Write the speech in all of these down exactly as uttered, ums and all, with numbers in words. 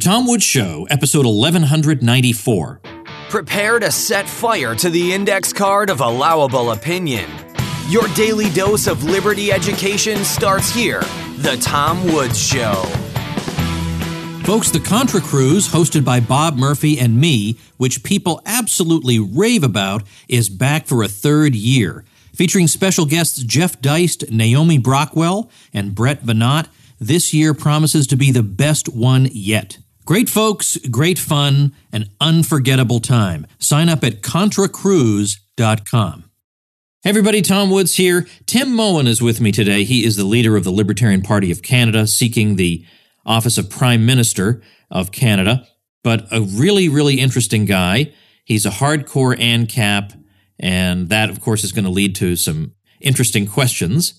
Tom Woods Show, episode eleven ninety-four. Prepare to set fire to the index card of allowable opinion. Your daily dose of liberty education starts here. The Tom Woods Show. Folks, the Contra Cruise, hosted by Bob Murphy and me, which people absolutely rave about, is back for a third year. Featuring special guests Jeff Deist, Naomi Brockwell, and Brett Venat, this year promises to be the best one yet. Great folks, great fun, an unforgettable time. Sign up at contra cruise dot com. Hey everybody, Tom Woods here. Tim Moen is with me today. He is the leader of the Libertarian Party of Canada, seeking the office of Prime Minister of Canada, but a really, really interesting guy. He's a hardcore ANCAP, and that, of course, is going to lead to some interesting questions.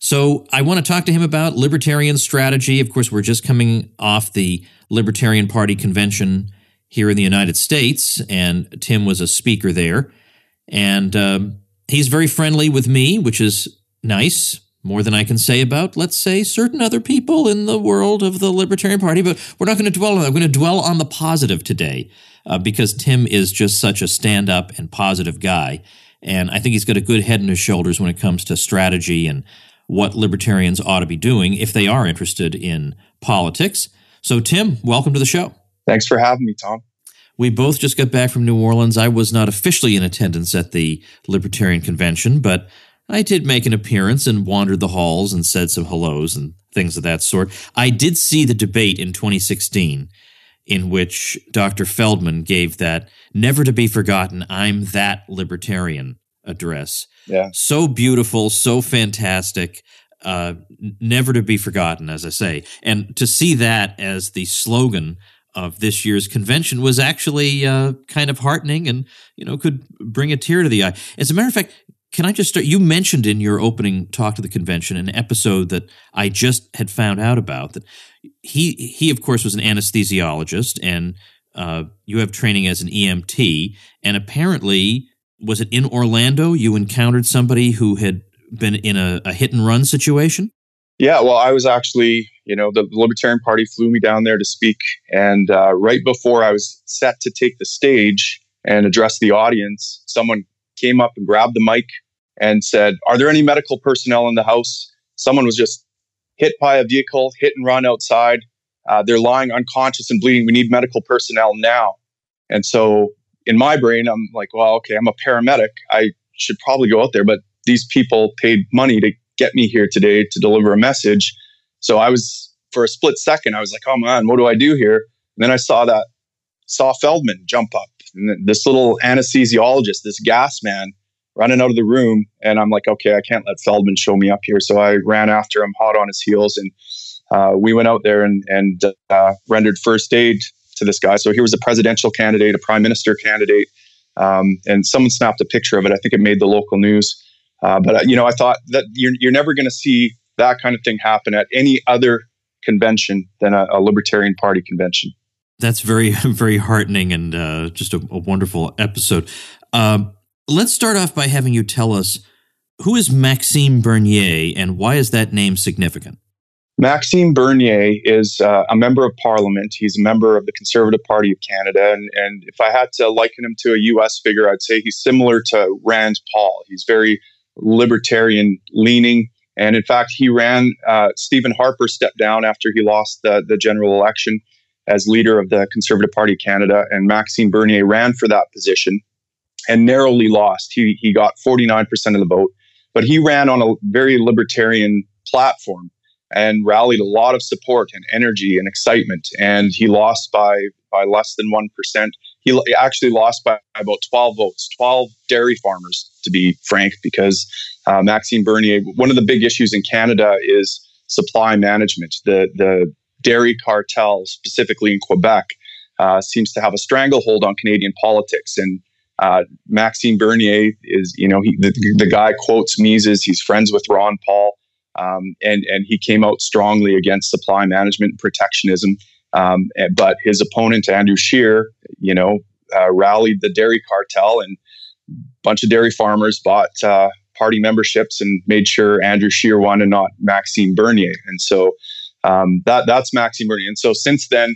So I want to talk to him about libertarian strategy. Of course, we're just coming off the Libertarian Party convention here in the United States, and Tim was a speaker there. And um, he's very friendly with me, which is nice, more than I can say about, let's say, certain other people in the world of the Libertarian Party. But we're not going to dwell on that. We're going to dwell on the positive today uh, because Tim is just such a stand-up and positive guy. And I think he's got a good head on his shoulders when it comes to strategy and what libertarians ought to be doing if they are interested in politics. So, Tim, welcome to the show. Thanks for having me, Tom. We both just got back from New Orleans. I was not officially in attendance at the Libertarian Convention, but I did make an appearance and wandered the halls and said some hellos and things of that sort. I did see the debate in twenty sixteen in which Doctor Feldman gave that never-to-be-forgotten "I'm that libertarian" address. Yeah. So beautiful, so fantastic. Uh, never to be forgotten, as I say. And to see that as the slogan of this year's convention was actually uh, kind of heartening and, you know, could bring a tear to the eye. As a matter of fact, can I just start? You mentioned in your opening talk to the convention an episode that I just had found out about. That he, he of course, was an anesthesiologist, and uh, you have training as an E M T, and apparently, was it in Orlando you encountered somebody who had been in a, a hit and run situation? Yeah, well, I was actually, you know, the Libertarian Party flew me down there to speak. And uh, right before I was set to take the stage and address the audience, someone came up and grabbed the mic and said, "Are there any medical personnel in the house? Someone was just hit by a vehicle, hit and run outside. Uh, they're lying unconscious and bleeding. We need medical personnel now." And so in my brain, I'm like, well, okay, I'm a paramedic. I should probably go out there. But these people paid money to get me here today to deliver a message. So I was, for a split second, I was like, oh man, what do I do here? And then I saw that, saw Feldman jump up. And this little anesthesiologist, this gas man, running out of the room. And I'm like, okay, I can't let Feldman show me up here. So I ran after him, hot on his heels. And uh, we went out there and, and uh, rendered first aid to this guy. So here was a presidential candidate, a prime minister candidate. Um, and someone snapped a picture of it. I think it made the local news. Uh, but, uh, you know, I thought that you're, you're never going to see that kind of thing happen at any other convention than a, a Libertarian Party convention. That's very, very heartening and uh, just a, a wonderful episode. Um, let's start off by having you tell us, who is Maxime Bernier and why is that name significant? Maxime Bernier is uh, a member of Parliament. He's a member of the Conservative Party of Canada. And, and if I had to liken him to a U S figure, I'd say he's similar to Rand Paul. He's very libertarian leaning. And in fact, he ran, uh, Stephen Harper stepped down after he lost the, the general election as leader of the Conservative Party of Canada. And Maxime Bernier ran for that position and narrowly lost. He, he got forty-nine percent of the vote, but he ran on a very libertarian platform and rallied a lot of support and energy and excitement. And he lost by, by less than one percent. He actually lost by about twelve votes, twelve dairy farmers, to be frank, because uh, Maxime Bernier, one of the big issues in Canada is supply management. The, the dairy cartel, specifically in Quebec, uh, seems to have a stranglehold on Canadian politics. And uh, Maxime Bernier is, you know, he, the, the guy quotes Mises. He's friends with Ron Paul. Um, and, and he came out strongly against supply management and protectionism. Um, but his opponent, Andrew Scheer, you know, uh, rallied the dairy cartel, and a bunch of dairy farmers bought uh, party memberships and made sure Andrew Scheer won and not Maxime Bernier. And so um, that that's Maxime Bernier. And so since then,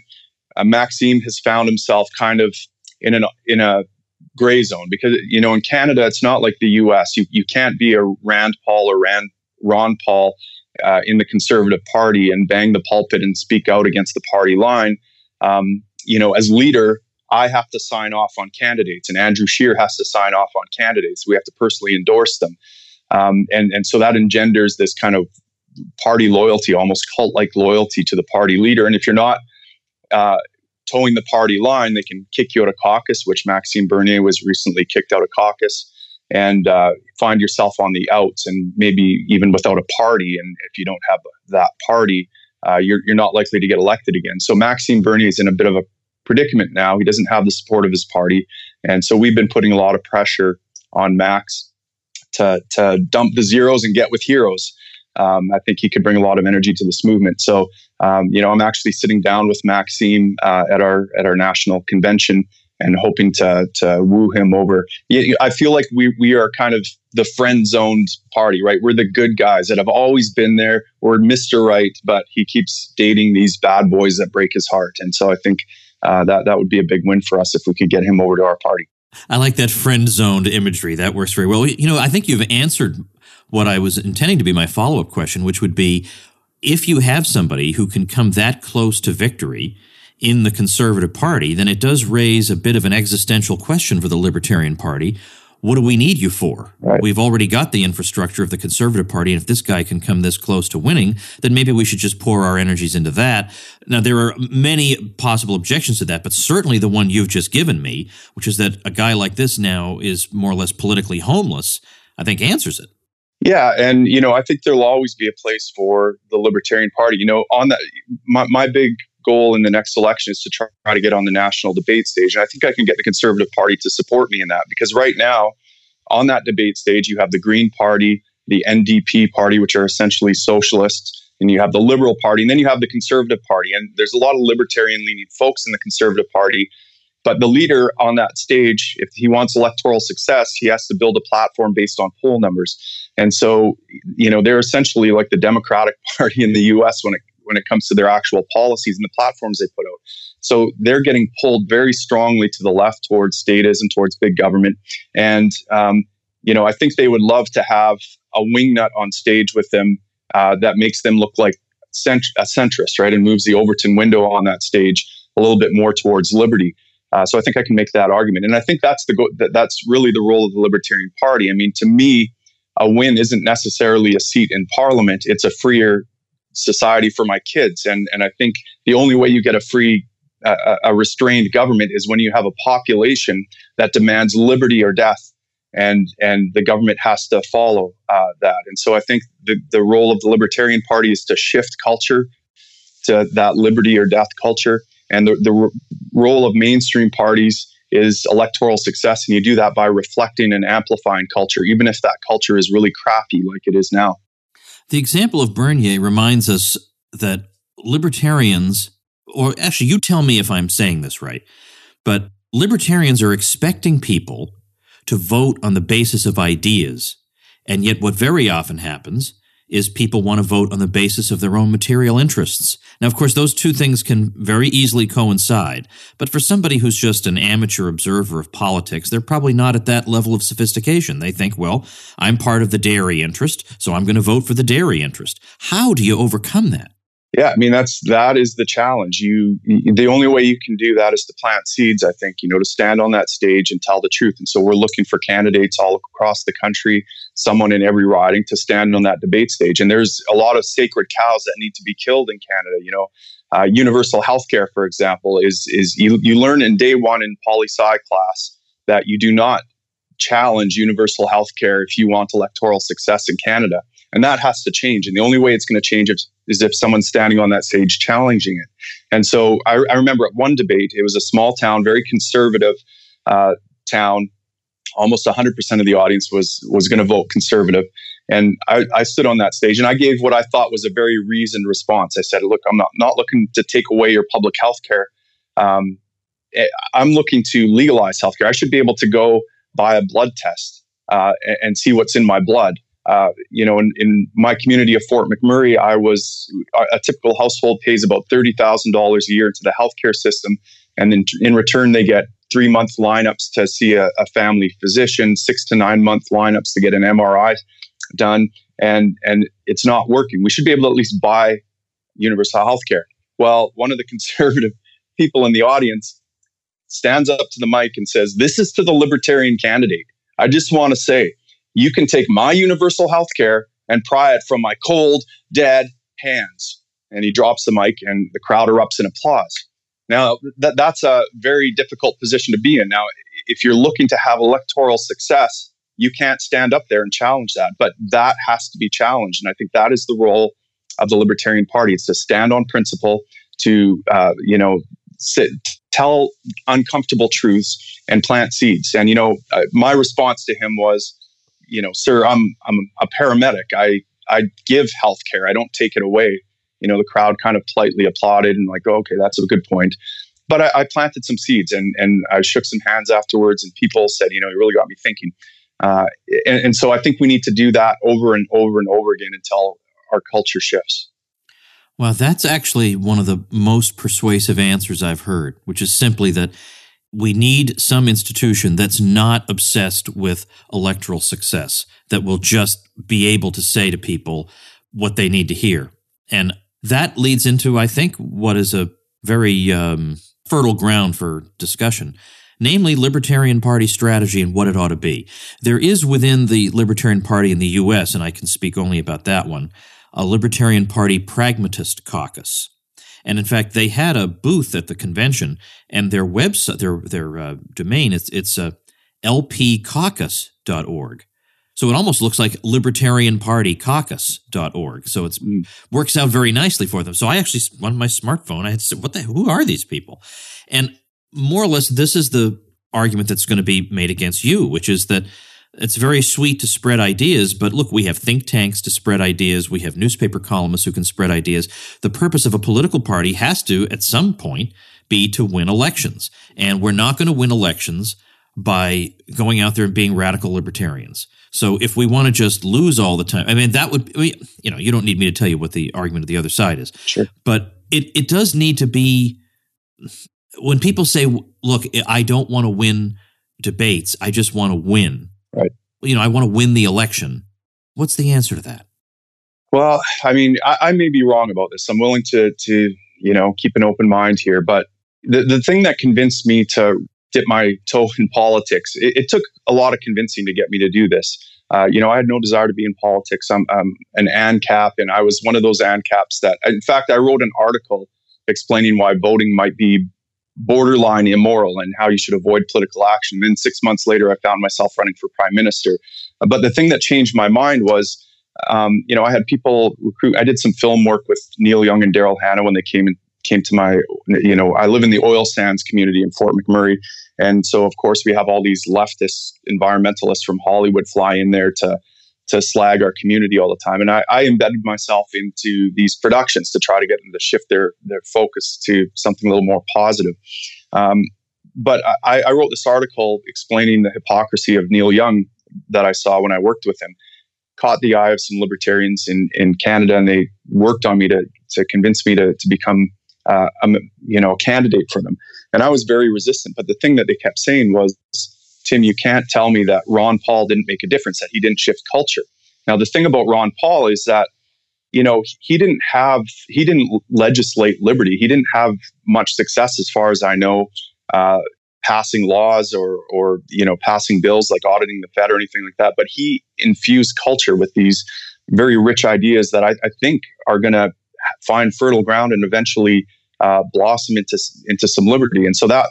uh, Maxime has found himself kind of in an in a gray zone because, you know, in Canada, it's not like the U S. You you can't be a Rand Paul or Rand Ron Paul uh, in the Conservative Party and bang the pulpit and speak out against the party line. Um, you know, as leader, I have to sign off on candidates, and Andrew Scheer has to sign off on candidates. We have to personally endorse them. Um, and, and so that engenders this kind of party loyalty, almost cult-like loyalty to the party leader. And if you're not uh, towing the party line, they can kick you out of caucus, which Maxime Bernier was recently kicked out of caucus, and uh, find yourself on the outs and maybe even without a party. And if you don't have that party, uh, you're, you're not likely to get elected again. So Maxime Bernier is in a bit of a predicament now. He doesn't have the support of his party. And so we've been putting a lot of pressure on Max to, to dump the zeros and get with heroes. Um, I think he could bring a lot of energy to this movement. So, um, you know, I'm actually sitting down with Maxime uh, at our at our national convention and hoping to to woo him over. I feel like we we are kind of the friend-zoned party, right? We're the good guys that have always been there. We're Mister Right, but he keeps dating these bad boys that break his heart. And so I think uh, that that would be a big win for us if we could get him over to our party. I like that friend-zoned imagery. That works very well. You know, I think you've answered what I was intending to be my follow-up question, which would be, if you have somebody who can come that close to victory in the Conservative Party, then it does raise a bit of an existential question for the Libertarian Party. What do we need you for? Right. We've already got the infrastructure of the Conservative Party, and if this guy can come this close to winning, then maybe we should just pour our energies into that. Now, there are many possible objections to that, but certainly the one you've just given me, which is that a guy like this now is more or less politically homeless, I think answers it. Yeah, and, you know, I think there'll always be a place for the Libertarian Party. You know, on that, my, my big goal in the next election is to try to get on the national debate stage. And I think I can get the Conservative Party to support me in that, because right now, on that debate stage, you have the Green Party, the N D P Party, which are essentially socialists, and you have the Liberal Party, and then you have the Conservative Party. And there's a lot of libertarian-leaning folks in the Conservative Party. But the leader on that stage, if he wants electoral success, he has to build a platform based on poll numbers. And so, you know, they're essentially like the Democratic Party in the U S when it when it comes to their actual policies and the platforms they put out. So they're getting pulled very strongly to the left towards statism, towards big government. And, um, you know, I think they would love to have a wingnut on stage with them uh, that makes them look like cent- a centrist, right? And moves the Overton window on that stage a little bit more towards liberty. Uh, so I think I can make that argument. And I think that's the go- that, that's really the role of the Libertarian Party. I mean, to me, a win isn't necessarily a seat in Parliament. It's a freer society for my kids. And and I think the only way you get a free, uh, a restrained government is when you have a population that demands liberty or death. And and the government has to follow uh, that. And so I think the, the role of the Libertarian Party is to shift culture to that liberty or death culture. And the, the r- role of mainstream parties is electoral success. And you do that by reflecting and amplifying culture, even if that culture is really crappy like it is now. The example of Bernier reminds us that libertarians, or actually you tell me if I'm saying this right, but libertarians are expecting people to vote on the basis of ideas. And yet what very often happens is people want to vote on the basis of their own material interests. Now, of course, those two things can very easily coincide. But for somebody who's just an amateur observer of politics, they're probably not at that level of sophistication. They think, well, I'm part of the dairy interest, so I'm going to vote for the dairy interest. How do you overcome that? Yeah, I mean, that's that is the challenge. You, the only way you can do that is to plant seeds, I think, you know, to stand on that stage and tell the truth. And so we're looking for candidates all across the country, someone in every riding, to stand on that debate stage. And there's a lot of sacred cows that need to be killed in Canada. You know, uh, universal healthcare, for example, is is you, you learn in day one in poli-sci class that you do not challenge universal healthcare if you want electoral success in Canada. And that has to change. And the only way it's going to change is, is if someone's standing on that stage challenging it. And so I, I remember at one debate, it was a small town, very conservative uh, town. Almost one hundred percent of the audience was was going to vote conservative. And I, I stood on that stage and I gave what I thought was a very reasoned response. I said, look, I'm not, not looking to take away your public health care. Um, I'm looking to legalize healthcare. I should be able to go buy a blood test uh, and, and see what's in my blood. uh, you know, in, in my community of Fort McMurray, I was a, a typical household pays about thirty thousand dollars a year into the healthcare system. And then in return, they get three month lineups to see a, a family physician, six to nine month lineups to get an M R I done. And, and it's not working. We should be able to at least buy universal healthcare. Well, one of the conservative people in the audience stands up to the mic and says, "This is to the libertarian candidate. I just want to say, you can take my universal healthcare and pry it from my cold, dead hands." And he drops the mic and the crowd erupts in applause. Now, that, that's a very difficult position to be in. Now, if you're looking to have electoral success, you can't stand up there and challenge that. But that has to be challenged. And I think that is the role of the Libertarian Party. It's to stand on principle, to, uh, you know, sit, tell uncomfortable truths and plant seeds. And, you know, uh, my response to him was, you know, "Sir, I'm I'm a paramedic. I, I give healthcare. I don't take it away." You know, the crowd kind of politely applauded and like, "Oh, okay, that's a good point." But I, I planted some seeds and, and I shook some hands afterwards, and people said, you know, "You really got me thinking." Uh, and, and so I think we need to do that over and over and over again until our culture shifts. Well, that's actually one of the most persuasive answers I've heard, which is simply that we need some institution that's not obsessed with electoral success, that will just be able to say to people what they need to hear. And that leads into, I think, what is a very um, fertile ground for discussion, namely Libertarian Party strategy and what it ought to be. There is within the Libertarian Party in the U S, and I can speak only about that one, a Libertarian Party Pragmatist Caucus. And in fact, they had a booth at the convention, and their website, their their uh, domain, it's it's uh, L P caucus dot org. So it almost looks like Libertarian Party Caucus dot org. So it mm. works out very nicely for them. So I actually, on my smartphone, I had to say, what the, who are these people? And more or less, this is the argument that's going to be made against you, which is that it's very sweet to spread ideas, but look, we have think tanks to spread ideas. We have newspaper columnists who can spread ideas. The purpose of a political party has to, at some point, be to win elections. And we're not going to win elections by going out there and being radical libertarians. So if we want to just lose all the time, I mean, that would, you know, you don't need me to tell you what the argument of the other side is. Sure. But it, it does need to be, when people say, look, I don't want to win debates, I just want to win. Right. You know, I want to win the election. What's the answer to that? Well, I mean, I, I may be wrong about this. I'm willing to, to, you know, keep an open mind here. But the, the thing that convinced me to dip my toe in politics, it, it took a lot of convincing to get me to do this. Uh, you know, I had no desire to be in politics. I'm, I'm an ANCAP, and I was one of those ANCAPs that, in fact, I wrote an article explaining why voting might be borderline immoral and how you should avoid political action. And then six months later, I found myself running for prime minister. Uh, but the thing that changed my mind was, um, you know, I had people recruit. I did some film work with Neil Young and Daryl Hannah when they came in, came to my, you know, I live in the oil sands community in Fort McMurray. And so, of course, we have all these leftist environmentalists from Hollywood fly in there to to slag our community all the time. And I, I embedded myself into these productions to try to get them to shift their their focus to something a little more positive. Um, but I, I wrote this article explaining the hypocrisy of Neil Young that I saw when I worked with him. Caught the eye of some libertarians in, in Canada, and they worked on me to to convince me to to become uh, a, you know, a candidate for them. And I was very resistant. But the thing that they kept saying was, "Tim, you can't tell me that Ron Paul didn't make a difference, that he didn't shift culture." Now, the thing about Ron Paul is that, you know, he didn't have, he didn't legislate liberty. He didn't have much success, as far as I know, uh, passing laws or, or, you know, passing bills like auditing the Fed or anything like that. But he infused culture with these very rich ideas that I, I think are going to find fertile ground and eventually uh, blossom into into some liberty. And so that,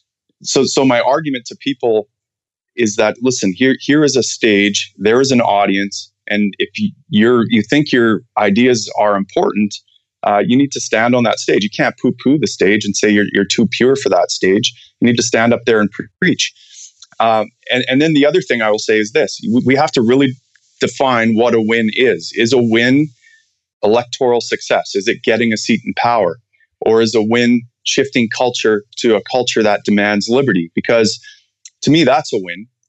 so so my argument to people is that, listen, here here is a stage, there is an audience, and if you, you're you think your ideas are important, uh, you need to stand on that stage. You can't poo-poo the stage and say you're you're too pure for that stage. You need to stand up there and pre- preach. Um, and and then the other thing I will say is this: we have to really define what a win is. Is a win electoral success? Is it getting a seat in power? Or is a win shifting culture to a culture that demands liberty? Because to me, that's a win.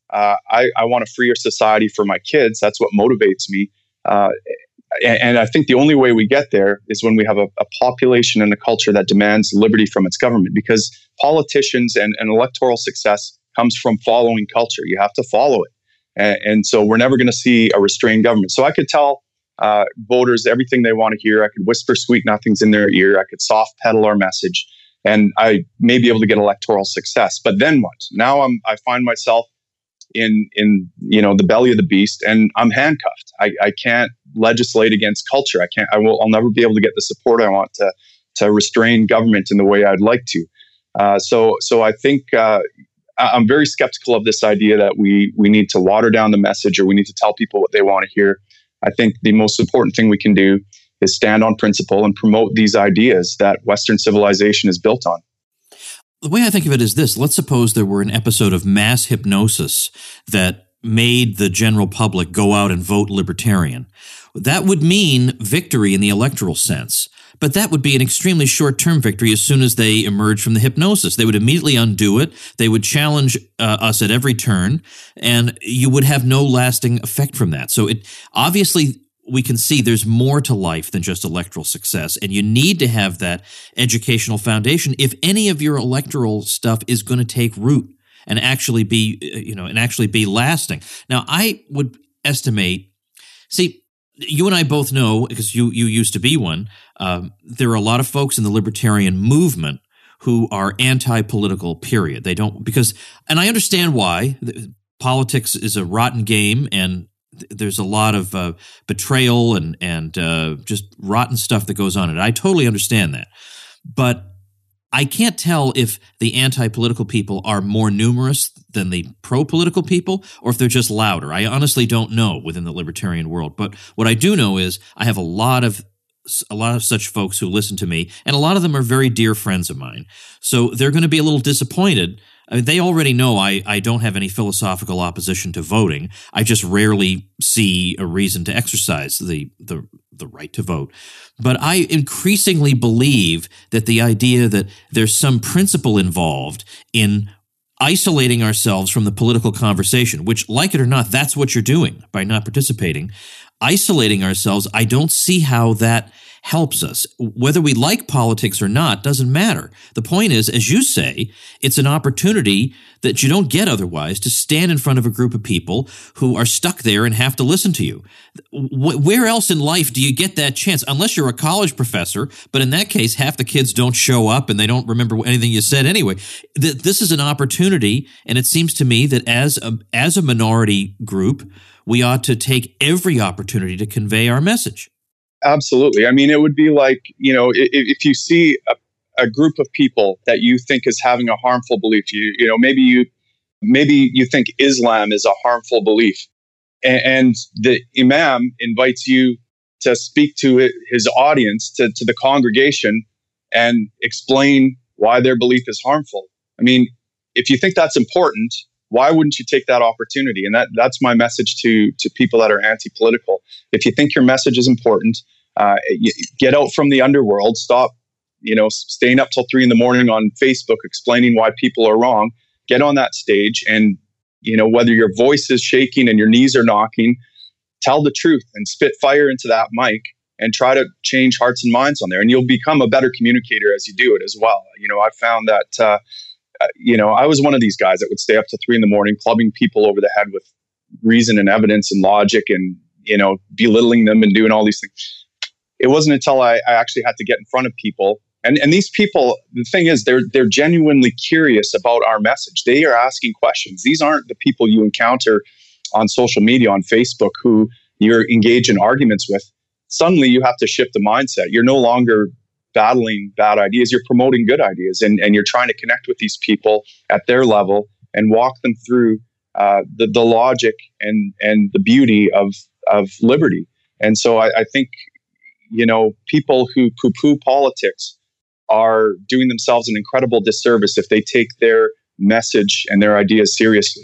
Uh, I, I want a freer society for my kids. That's what motivates me. Uh, and, and I think the only way we get there is when we have a, a population and a culture that demands liberty from its government, because politicians and, and electoral success comes from following culture. You have to follow it. And, and so we're never going to see a restrained government. So I could tell uh, voters everything they want to hear. I could whisper sweet nothings in their ear. I could soft pedal our message, and I may be able to get electoral success. But then what? Now I'm, I find myself in, in, you know, the belly of the beast, and I'm handcuffed. I, I can't legislate against culture. I can't, I will, I'll never be able to get the support I want to, to restrain government in the way I'd like to. Uh, so, so I think, uh, I'm very skeptical of this idea that we, we need to water down the message, or we need to tell people what they want to hear. I think the most important thing we can do is stand on principle and promote these ideas that Western civilization is built on. The way I think of it is this. Let's suppose there were an episode of mass hypnosis that made the general public go out and vote libertarian. That would mean victory in the electoral sense. But that would be an extremely short-term victory as soon as they emerge from the hypnosis. They would immediately undo it. They would challenge uh, us at every turn, and you would have no lasting effect from that. So it obviously, we can see there's more to life than just electoral success, and you need to have that educational foundation if any of your electoral stuff is going to take root and actually be, you know, and actually be lasting. Now, I would estimate, see, you and I both know, because you you used to be one, um, there are a lot of folks in the libertarian movement who are anti-political, period. They don't, because, and I understand why. Politics is a rotten game, and there's a lot of uh, betrayal and, and uh, just rotten stuff that goes on in it. I totally understand that. But I can't tell if the anti-political people are more numerous than the pro-political people, or if they're just louder. I honestly don't know within the libertarian world. But what I do know is I have a lot of a lot of such folks who listen to me, and a lot of them are very dear friends of mine. So they're going to be a little disappointed. I mean, they already know I, I don't have any philosophical opposition to voting. I just rarely see a reason to exercise the, the, the right to vote. But I increasingly believe that the idea that there's some principle involved in isolating ourselves from the political conversation, which, like it or not, that's what you're doing by not participating. Isolating ourselves, I don't see how that helps us. Whether we like politics or not doesn't matter. The point is, as you say, it's an opportunity that you don't get otherwise to stand in front of a group of people who are stuck there and have to listen to you. Where else in life do you get that chance? Unless you're a college professor, but in that case, half the kids don't show up and they don't remember anything you said anyway. This is an opportunity, and it seems to me that as a, as a minority group, we ought to take every opportunity to convey our message. Absolutely. I mean, it would be like, you know, if, if you see a, a group of people that you think is having a harmful belief, you, you know, maybe you, maybe you think Islam is a harmful belief, and, and the imam invites you to speak to his audience, to, to the congregation, and explain why their belief is harmful. I mean, if you think that's important, why wouldn't you take that opportunity? And that that's my message to to people that are anti-political. If you think your message is important, uh, get out from the underworld. Stop, you know, staying up till three in the morning on Facebook explaining why people are wrong. Get on that stage, and you know, whether your voice is shaking and your knees are knocking, tell the truth and spit fire into that mic and try to change hearts and minds on there. And you'll become a better communicator as you do it as well. You know, I found that. Uh, Uh, you know, I was one of these guys that would stay up to three in the morning, clubbing people over the head with reason and evidence and logic, and, you know, belittling them and doing all these things. It wasn't until I, I actually had to get in front of people. And, and these people, the thing is, they're, they're genuinely curious about our message. They are asking questions. These aren't the people you encounter on social media, on Facebook, who you're engaged in arguments with. Suddenly you have to shift the mindset. You're no longer battling bad ideas, you're promoting good ideas, and, and you're trying to connect with these people at their level and walk them through uh, the, the logic and, and the beauty of, of liberty. And so I, I think, you know, people who poo-poo politics are doing themselves an incredible disservice if they take their message and their ideas seriously.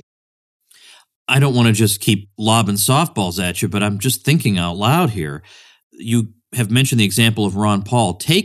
I don't want to just keep lobbing softballs at you, but I'm just thinking out loud here. You have mentioned the example of Ron Paul. Take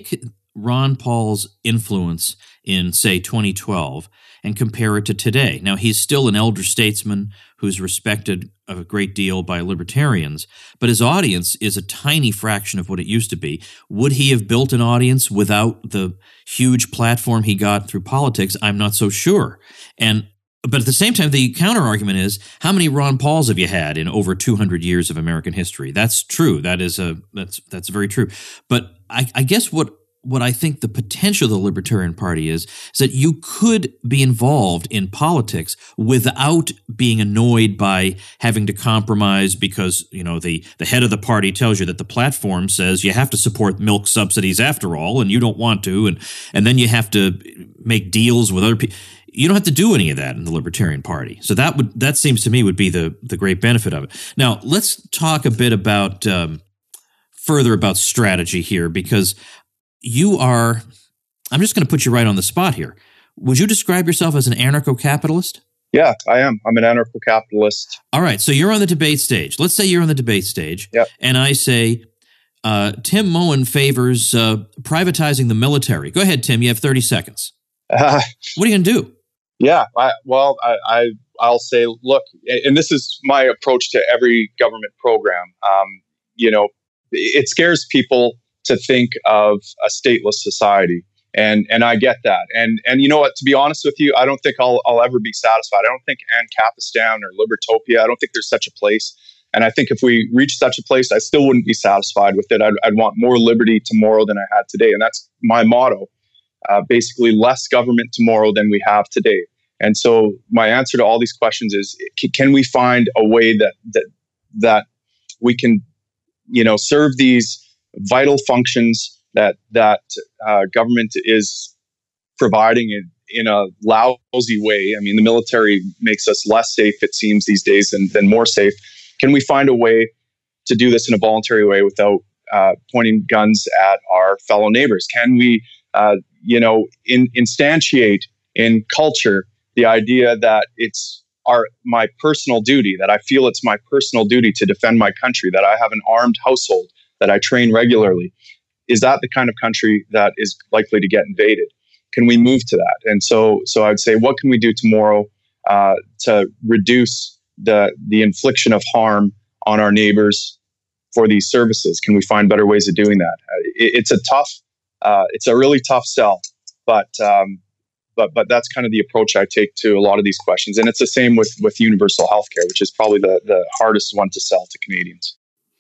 Ron Paul's influence in, say, twenty twelve and compare it to today. Now, he's still an elder statesman who's respected a great deal by libertarians, but his audience is a tiny fraction of what it used to be. Would he have built an audience without the huge platform he got through politics? I'm not so sure. And But at the same time, the counter-argument is, how many Ron Pauls have you had in over two hundred years of American history? That's true. That is a that's that's very true. But I, I guess what what I think the potential of the Libertarian Party is, is that you could be involved in politics without being annoyed by having to compromise because, you know, the, the head of the party tells you that the platform says you have to support milk subsidies after all, and you don't want to, and, and then you have to make deals with other people. You don't have to do any of that in the Libertarian Party. So that would that seems to me would be the, the great benefit of it. Now, let's talk a bit about um, further about strategy here, because you are, I'm just going to put you right on the spot here. Would you describe yourself as an anarcho-capitalist? Yeah, I am. I'm an anarcho-capitalist. All right. So you're on the debate stage. Let's say you're on the debate stage. Yep. And I say, uh, Tim Moen favors uh, privatizing the military. Go ahead, Tim. You have thirty seconds. Uh, what are you going to do? Yeah, I, well, I, I, I'll say, look, and this is my approach to every government program. Um, you know, it scares people to think of a stateless society. And and I get that. And and you know what, to be honest with you, I don't think I'll I'll ever be satisfied. I don't think Ancapistan or Libertopia, I don't think there's such a place. And I think if we reach such a place, I still wouldn't be satisfied with it. I'd, I'd want more liberty tomorrow than I had today. And that's my motto. Uh, basically, less government tomorrow than we have today. And so my answer to all these questions is, can we find a way that that that we can, you know, serve these vital functions that that uh, government is providing in, in a lousy way? I mean, the military makes us less safe, it seems, these days than, than more safe. Can we find a way to do this in a voluntary way without uh, pointing guns at our fellow neighbors? Can we, uh, you know, in, instantiate in culture the idea that it's our my personal duty, that I feel it's my personal duty to defend my country, that I have an armed household, that I train regularly? Is that the kind of country that is likely to get invaded? Can we move to that? And so, so I'd say, what can we do tomorrow uh, to reduce the the infliction of harm on our neighbors for these services? Can we find better ways of doing that? Uh, it, it's a tough, uh, it's a really tough sell, but um, but but that's kind of the approach I take to a lot of these questions. And it's the same with with universal healthcare, which is probably the the hardest one to sell to Canadians.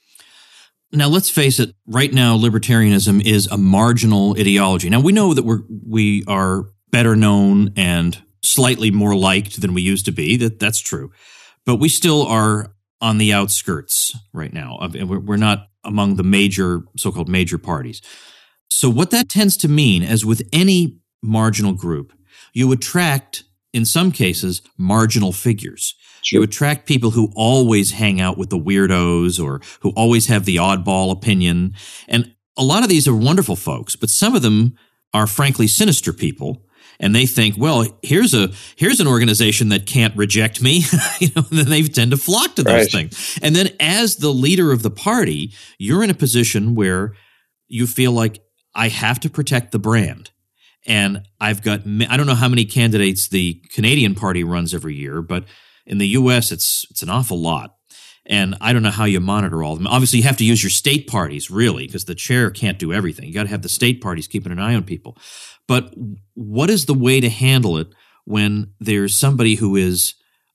Now, let's face it, right now, libertarianism is a marginal ideology. Now, we know that we're, we are better known and slightly more liked than we used to be. That That's true. But we still are on the outskirts right now. We're not among the major, so-called major parties. So what that tends to mean, as with any marginal group, you attract, in some cases, marginal figures. Sure. You attract people who always hang out with the weirdos or who always have the oddball opinion. And a lot of these are wonderful folks, but some of them are frankly sinister people. And they think, well, here's a here's an organization that can't reject me. you know, and then they tend to flock to those right. things. And then as the leader of the party, you're in a position where you feel like, I have to protect the brand. And I've got, I don't know how many candidates the Canadian Party runs every year, but in the U S, it's it's an awful lot. And I don't know how you monitor all of them. Obviously, you have to use your state parties, really, because the chair can't do everything. You got to have the state parties keeping an eye on people. But what is the way to handle it when there's somebody who is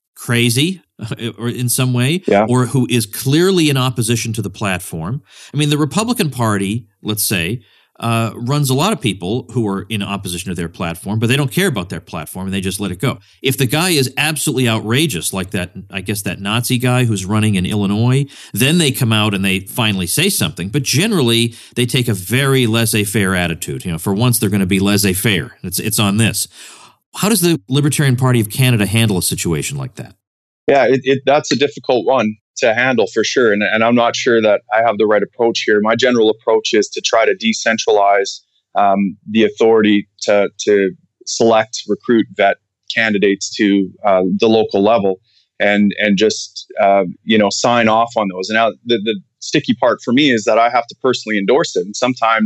crazy or in some way, yeah. or who is clearly in opposition to the platform? I mean, the Republican Party, let's say, Uh, runs a lot of people who are in opposition to their platform, but they don't care about their platform and they just let it go. If the guy is absolutely outrageous, like that, I guess that Nazi guy who's running in Illinois, then they come out and they finally say something. But generally, they take a very laissez-faire attitude. You know, for once, they're going to be laissez-faire. It's it's on this. How does the Libertarian Party of Canada handle a situation like that? Yeah, it, it, that's a difficult one to handle for sure. And, and I'm not sure that I have the right approach here. My general approach is to try to decentralize um, the authority to, to select, recruit, vet candidates to uh, the local level and, and just, uh, you know, sign off on those. And now the, the sticky part for me is that I have to personally endorse it. And sometimes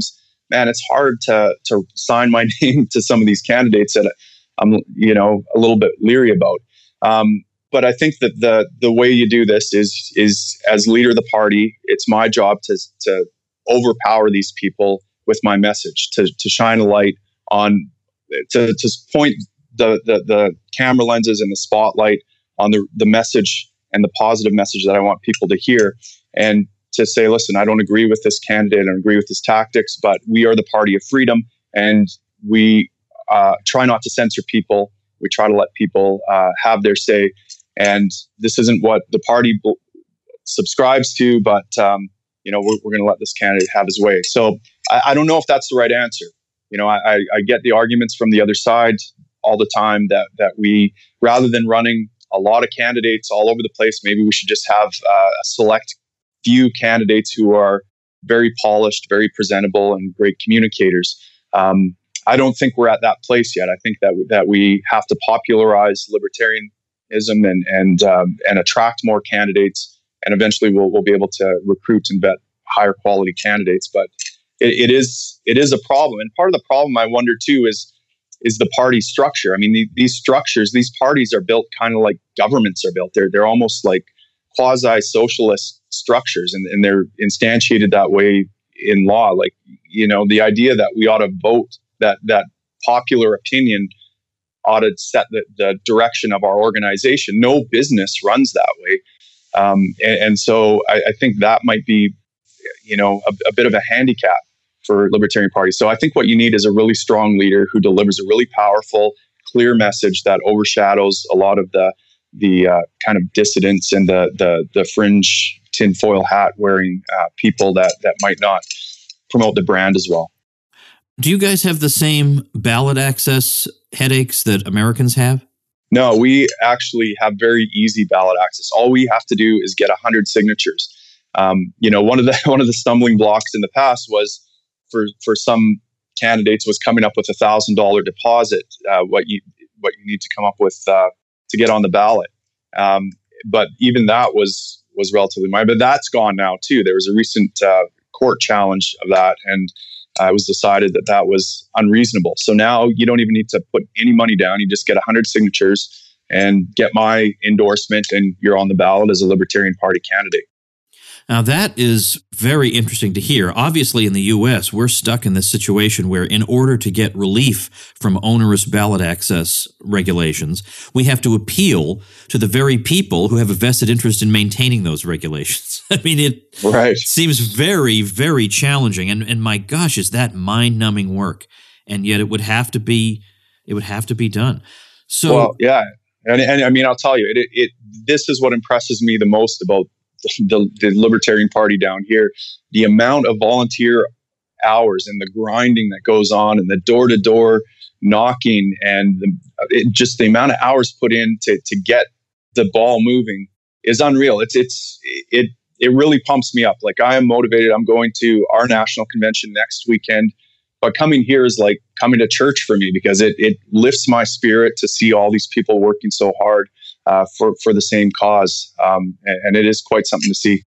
man, it's hard to to sign my name to some of these candidates that I'm, you know, a little bit leery about. Um, but I think that the the way you do this is is as leader of the party, it's my job to to overpower these people with my message, to to shine a light on, to to point the the, the camera lenses and the spotlight on the the message and the positive message that I want people to hear, and to say, listen, I don't agree with this candidate, I don't agree with his tactics, but we are the party of freedom, and we uh, try not to censor people. We try to let people uh, have their say, and this isn't what the party b- subscribes to, but um, you know, we're, we're going to let this candidate have his way. So I, I don't know if that's the right answer. You know, I, I get the arguments from the other side all the time that that we, rather than running a lot of candidates all over the place, maybe we should just have uh, a select few candidates who are very polished, very presentable, and great communicators. Um, I don't think we're at that place yet. I think that that we have to popularize libertarianism and and um, and attract more candidates, and eventually we'll we'll be able to recruit and vet higher quality candidates. But it, it is it is a problem, and part of the problem, I wonder too, is is the party structure. I mean, the, these structures, these parties are built kind of like governments are built. They're they're almost like quasi-socialist structures, and, and they're instantiated that way in law. Like, you know, the idea that we ought to vote, that that popular opinion ought to set the, the direction of our organization. No business runs that way. Um, and, and so I, I think that might be, you know, a, a bit of a handicap for Libertarian Party. So I think what you need is a really strong leader who delivers a really powerful, clear message that overshadows a lot of the the uh, kind of dissidents and the the, the fringe tinfoil hat wearing uh, people that that might not promote the brand as well. Do you guys have the same ballot access headaches that Americans have? No, we actually have very easy ballot access. All we have to do is get one hundred signatures. Um, you know, one of the one of the stumbling blocks in the past was for for some candidates was coming up with a thousand dollar deposit. Uh, what you what you need to come up with uh, to get on the ballot. Um, but even that was was relatively minor. But that's gone now too. There was a recent uh, court challenge of that, and uh, it was decided that that was unreasonable. So now you don't even need to put any money down. You just get one hundred signatures and get my endorsement, and you're on the ballot as a Libertarian Party candidate. Now, that is very interesting to hear. Obviously, in the U S, we're stuck in this situation where in order to get relief from onerous ballot access regulations, we have to appeal to the very people who have a vested interest in maintaining those regulations. I mean, it right. seems very, very challenging. And, and my gosh, is that mind-numbing work. And yet it would have to be, it would have to be done. So, well, yeah. And, and I mean, I'll tell you, it, it, this is what impresses me the most about The, the Libertarian Party down here. The amount of volunteer hours and the grinding that goes on, and the door-to-door knocking, and the, it, just the amount of hours put in to to get the ball moving is unreal. It's it's it it really pumps me up. Like, I am motivated. I'm going to our national convention next weekend, but coming here is like coming to church for me, because it it lifts my spirit to see all these people working so hard Uh, for, for the same cause. Um, and, and it is quite something to see.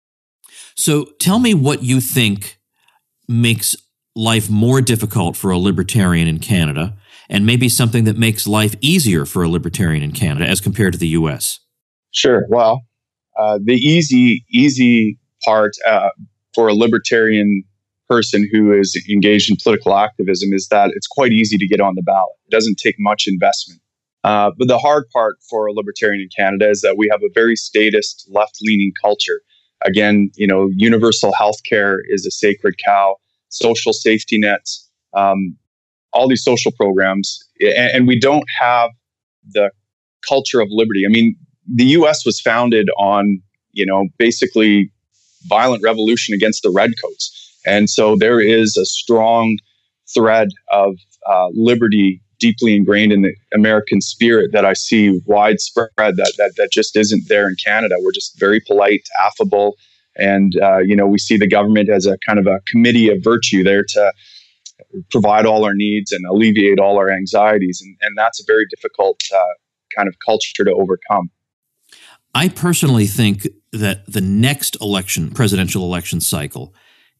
So tell me what you think makes life more difficult for a libertarian in Canada, and maybe something that makes life easier for a libertarian in Canada as compared to the U S. Sure. Well, uh, the easy, easy part uh, for a libertarian person who is engaged in political activism is that it's quite easy to get on the ballot. It doesn't take much investment. Uh, but the hard part for a libertarian in Canada is that we have a very statist, left-leaning culture. Again, you know, universal health care is a sacred cow, social safety nets, um, all these social programs, and, and we don't have the culture of liberty. I mean, the U S was founded on, you know, basically violent revolution against the redcoats. And so there is a strong thread of uh, liberty deeply ingrained in the American spirit that I see widespread that that that just isn't there in Canada. We're just very polite, affable, and uh, you know, we see the government as a kind of a committee of virtue there to provide all our needs and alleviate all our anxieties, and, and that's a very difficult uh, kind of culture to overcome. I personally think that the next election, presidential election cycle,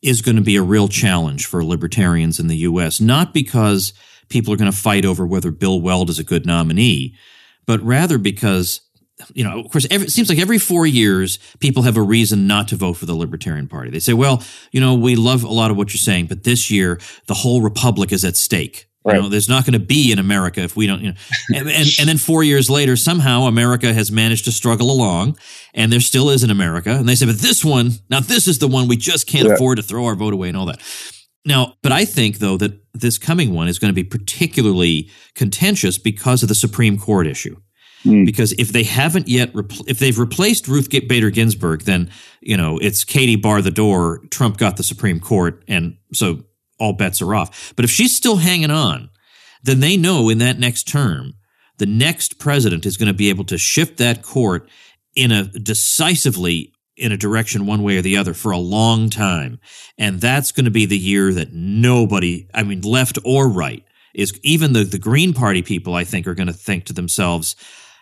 is going to be a real challenge for libertarians in the U S, not because people are going to fight over whether Bill Weld is a good nominee, but rather because, you know, of course, every, it seems like every four years, people have a reason not to vote for the Libertarian Party. They say, well, you know, we love a lot of what you're saying, but this year, the whole republic is at stake. Right. You know, there's not going to be in America if we don't, you know, and, and, and then four years later, somehow America has managed to struggle along and there still is an America. And they say, but this one, now this is the one we just can't yeah. afford to throw our vote away and all that. Now, but I think though that this coming one is going to be particularly contentious because of the Supreme Court issue. Mm. Because if they haven't yet, repl- if they've replaced Ruth Bader Ginsburg, then, you know, it's Katie bar the door, Trump got the Supreme Court. And so all bets are off. But if she's still hanging on, then they know in that next term, the next president is going to be able to shift that court in a decisively in a direction one way or the other for a long time. And that's going to be the year that nobody, I mean, left or right, is even the, the Green Party people, I think, are going to think to themselves,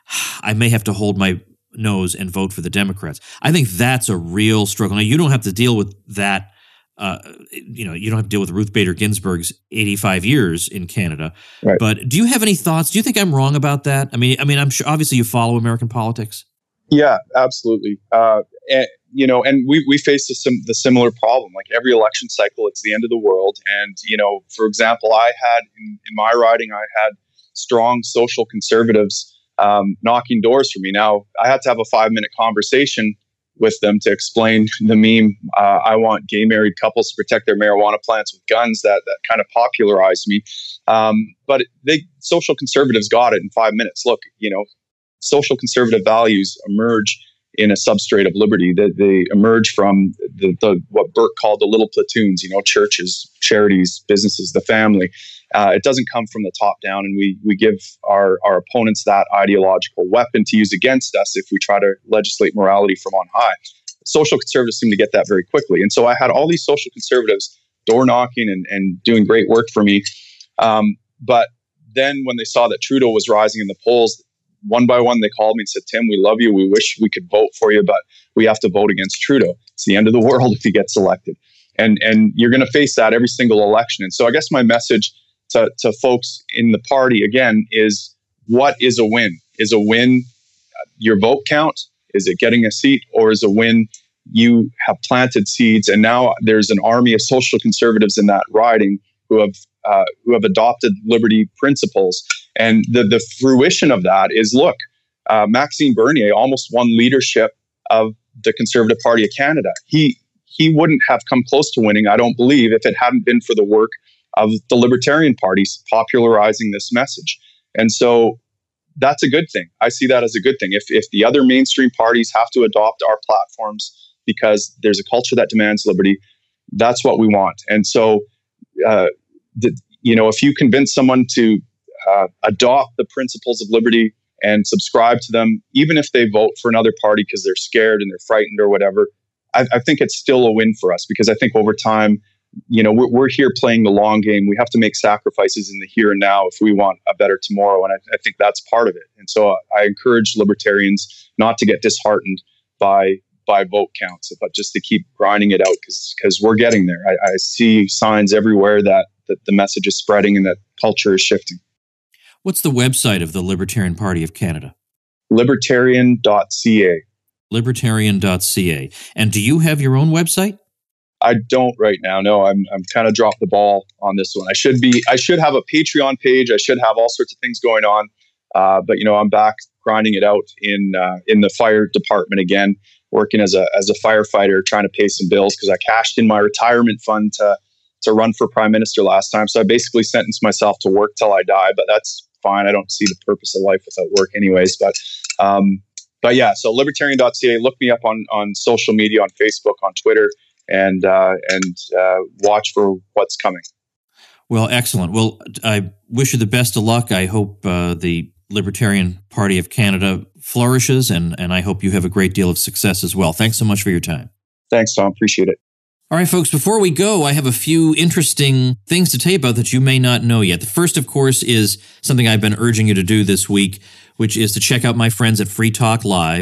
I may have to hold my nose and vote for the Democrats. I think that's a real struggle. Now, you don't have to deal with that. Uh, you know, you don't have to deal with Ruth Bader Ginsburg's eighty-five years in Canada. Right. But do you have any thoughts? Do you think I'm wrong about that? I mean, I mean, I'm sure obviously you follow American politics. Yeah, absolutely. Uh, and, you know, and we we face the, sim- the similar problem. Like every election cycle, it's the end of the world. And you know, for example, I had in, in my riding, I had strong social conservatives um, knocking doors for me. Now, I had to have a five minute conversation with them to explain the meme, uh, I want gay married couples to protect their marijuana plants with guns, that that kind of popularized me. Um, but they social conservatives got it in five minutes. Look, you know, social conservative values emerge in a substrate of liberty. They, they emerge from the, the what Burke called the little platoons, you know, churches, charities, businesses, the family. Uh, it doesn't come from the top down, and we we give our, our opponents that ideological weapon to use against us if we try to legislate morality from on high. Social conservatives seem to get that very quickly. And so I had all these social conservatives door knocking and, and doing great work for me. Um, but then when they saw that Trudeau was rising in the polls, one by one, they called me and said, Tim, we love you. We wish we could vote for you, but we have to vote against Trudeau. It's the end of the world if he gets elected. And, and you're going to face that every single election. And so I guess my message to, to folks in the party, again, is what is a win? Is a win your vote count? Is it getting a seat? Or is a win you have planted seeds and now there's an army of social conservatives in that riding who have uh, who have adopted liberty principles? And the, the fruition of that is, look, uh, Maxime Bernier almost won leadership of the Conservative Party of Canada. He he wouldn't have come close to winning, I don't believe, if it hadn't been for the work of the Libertarian Party popularizing this message. And so that's a good thing. I see that as a good thing. If if the other mainstream parties have to adopt our platforms because there's a culture that demands liberty, that's what we want. And so, uh, the, you know, if you convince someone to uh, adopt the principles of liberty and subscribe to them, even if they vote for another party because they're scared and they're frightened or whatever, I, I think it's still a win for us, because I think over time, you know, we're, we're here playing the long game. We have to make sacrifices in the here and now if we want a better tomorrow. And I, I think that's part of it. And so I encourage libertarians not to get disheartened by by vote counts, but just to keep grinding it out, because because we're getting there. I, I see signs everywhere that, that the message is spreading and that culture is shifting. What's the website of the Libertarian Party of Canada? Libertarian dot c a. Libertarian dot c a. And do you have your own website? I don't right now. No, I'm I'm kind of dropped the ball on this one. I should be. I should have a Patreon page. I should have all sorts of things going on. Uh, but you know, I'm back grinding it out in uh, in the fire department again, working as a as a firefighter, trying to pay some bills because I cashed in my retirement fund to to run for prime minister last time. So I basically sentenced myself to work till I die. But that's fine. I don't see the purpose of life without work, anyways. But um, but yeah. So libertarian dot c a. Look me up on on social media, on Facebook, on Twitter. And uh, and uh, watch for what's coming. Well, excellent. Well, I wish you the best of luck. I hope uh, the Libertarian Party of Canada flourishes, and, and I hope you have a great deal of success as well. Thanks so much for your time. Thanks, Tom. Appreciate it. All right, folks, before we go, I have a few interesting things to tell you about that you may not know yet. The first, of course, is something I've been urging you to do this week, which is to check out my friends at Free Talk Live.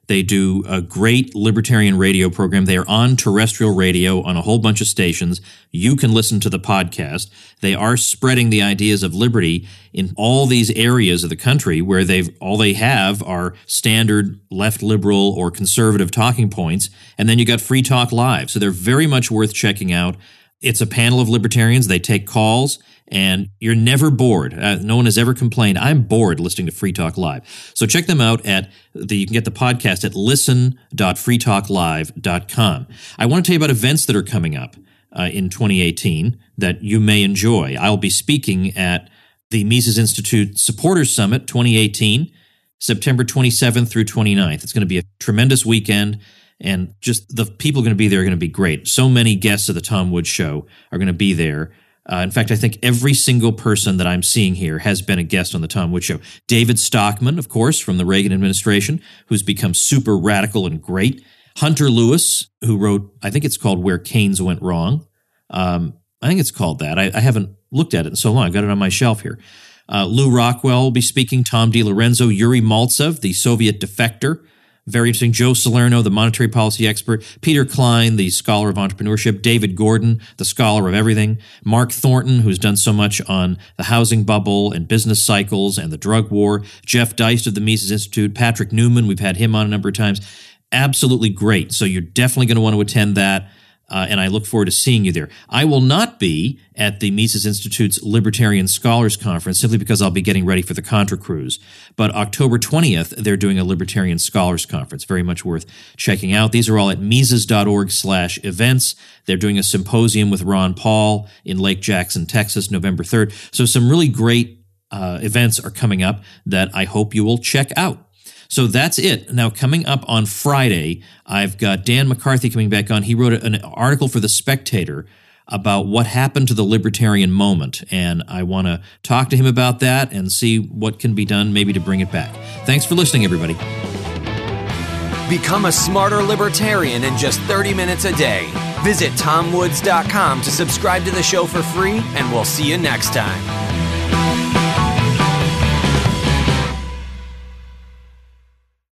They do a great libertarian radio program. They are on terrestrial radio on a whole bunch of stations. You can listen to the podcast. They are spreading the ideas of liberty in all these areas of the country where they've all they have are standard left liberal or conservative talking points. And then you got Free Talk Live. So they're very much worth checking out. It's a panel of libertarians. They take calls, and you're never bored. Uh, no one has ever complained, I'm bored listening to Free Talk Live. So check them out at the, you can get the podcast at listen dot free talk live dot com. I want to tell you about events that are coming up uh, in twenty eighteen that you may enjoy. I'll be speaking at the Mises Institute Supporters Summit twenty eighteen, September twenty-seventh through twenty-ninth. It's going to be a tremendous weekend. And just the people going to be there are going to be great. So many guests of the Tom Woods Show are going to be there. Uh, in fact, I think every single person that I'm seeing here has been a guest on the Tom Woods Show. David Stockman, of course, from the Reagan administration, who's become super radical and great. Hunter Lewis, who wrote, I think it's called Where Keynes Went Wrong. Um, I think it's called that. I, I haven't looked at it in so long. I've got it on my shelf here. Uh, Lou Rockwell will be speaking. Tom DiLorenzo, Yuri Maltsev, the Soviet defector. Very interesting. Joe Salerno, the monetary policy expert. Peter Klein, the scholar of entrepreneurship. David Gordon, the scholar of everything. Mark Thornton, who's done so much on the housing bubble and business cycles and the drug war. Jeff Deist of the Mises Institute. Patrick Newman, we've had him on a number of times. Absolutely great. So you're definitely going to want to attend that. Uh, and I look forward to seeing you there. I will not be at the Mises Institute's Libertarian Scholars Conference simply because I'll be getting ready for the Contra Cruise. But October twentieth, they're doing a Libertarian Scholars Conference. Very much worth checking out. These are all at Mises.org slash events. They're doing a symposium with Ron Paul in Lake Jackson, Texas, November third. So some really great uh, events are coming up that I hope you will check out. So that's it. Now, coming up on Friday, I've got Dan McCarthy coming back on. He wrote an article for The Spectator about what happened to the libertarian moment, and I want to talk to him about that and see what can be done maybe to bring it back. Thanks for listening, everybody. Become a smarter libertarian in just thirty minutes a day. Visit tom woods dot com to subscribe to the show for free, and we'll see you next time.